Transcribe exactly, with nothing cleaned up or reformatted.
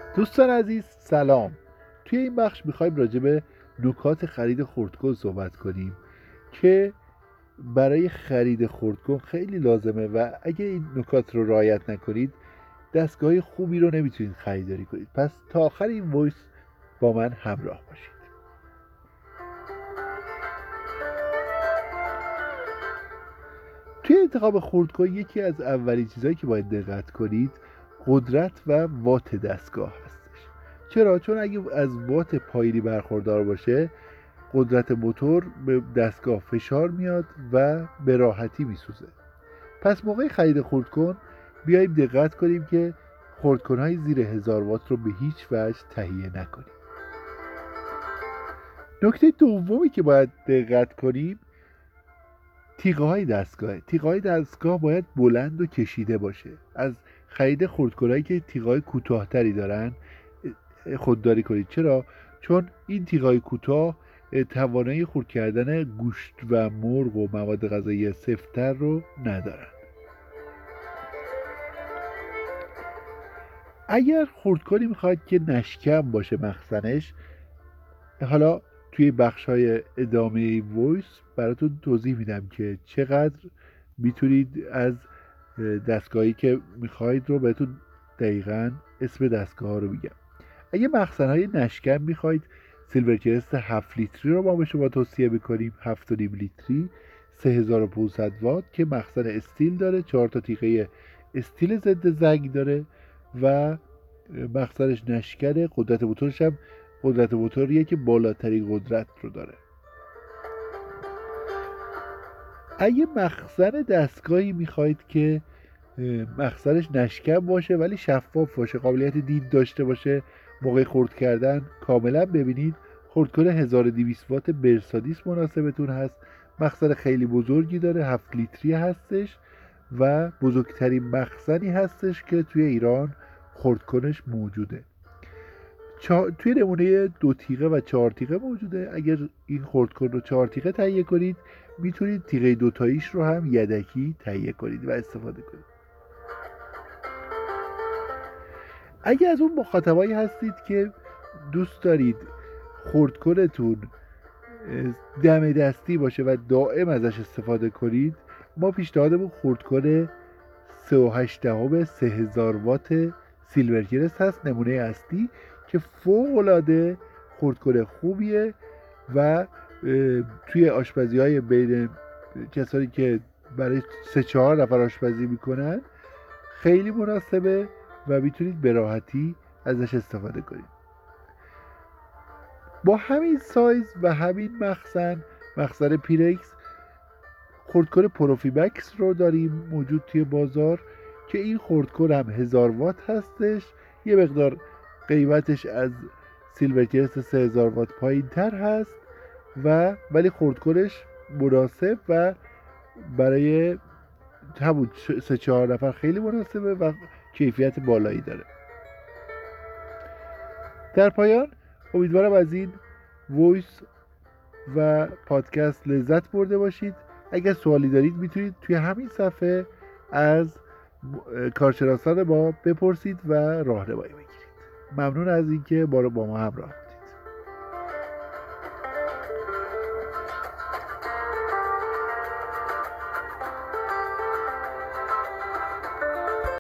دوستان عزیز سلام. توی این بخش میخوایم راجع به نکات خرید خردکن صحبت کنیم که برای خرید خردکن خیلی لازمه و اگه این نکات رو رعایت نکنید دستگاه خوبی رو نمیتونید خریداری کنید. پس تا آخر این وایس با من همراه باشید. توی انتخاب خردکن یکی از اولین چیزهایی که باید دقت کنید قدرت و وات دستگاه هستش. چرا؟ چون اگه از وات پایینی برخوردار باشه قدرت موتور به دستگاه فشار میاد و به راحتی میسوزه. پس موقع خرید خردکن بیاییم دقت کنیم که خردکن‌های زیر هزار وات رو به هیچ وجه تهیه نکنیم. نکته دومی که باید دقت کنیم تیغه های دستگاه. تیغه های دستگاه باید بلند و کشیده باشه. از خرید خردکن‌هایی که تیغه های کوتاه‌تری دارن خودداری کنید. چرا؟ چون این تیغه های کوتاه توانایی خرد کردن گوشت و مرغ و مواد غذایی سفت‌تر رو ندارن. اگر خردکنی میخواید که نشکم باشه مخزنش، حالا توی بخش های ادامه وایس براتون توضیح میدم که چقدر میتونید از دستگاهی که میخواید رو بهتون دقیقاً اسم دستگاه ها رو میگم. اگه مخزن های نشکم میخواید سیلورکرست هفت لیتری رو ما به شما توصیه میکنیم. هفت و نیم لیتری سه هزار و پانصد وات که مخزن استیل داره، چهار تا تیغه استیل ضد زنگ داره و مخزنش نشکره. قدرت موتورش هم قدرت موتوریه که بالاترین قدرت رو داره. اگه مخزن دستگاهی میخواید که مخزنش نشکم باشه ولی شفاف باشه، قابلیت دید داشته باشه، موقع خرد کردن کاملا ببینید، خردکن هزار و دویست وات برسادیس مناسبتون هست. مخزن خیلی بزرگی داره، هفت لیتری هستش و بزرگترین مخزنی هستش که توی ایران خردکنش موجوده. چا... توی نمونه دو تیغه و چهار تیغه موجوده. اگر این خردکن رو چهار تیغه تهیه کنید میتونید تیغه دوتاییش رو هم یدکی تهیه کنید و استفاده کنید. اگر از اون مخاطبایی هستید که دوست دارید خردکنتون دم دستی باشه و دائم ازش استفاده کنید، ما پیشنهادمون خردکن سه و هشت دهم سه هزار وات سیلورکرست هست، نمونه اصلی که فوق العاده خردکن خوبیه و توی آشپزی های بین کسانی که برای سه چهار نفر آشپزی میکنن خیلی مناسبه و میتونید به راحتی ازش استفاده کنید. با همین سایز و همین مخزن مخزن پیرکس خردکن پروفیمکس رو داریم موجود توی بازار که این خردکن هم هزار وات هستش. یه مقدار قیمتش از سیلورکرست سه هزار وات پایین تر هست و ولی خردکنش مناسب و برای همون سه چهار نفر خیلی مناسبه و کیفیت بالایی داره. در پایان امیدوارم از این وایس و پادکست لذت برده باشید. اگر سوالی دارید میتونید توی همین صفحه از کارشناسان ما بپرسید و راهنمایی بگیرید. ممنون از اینکه با ما همراه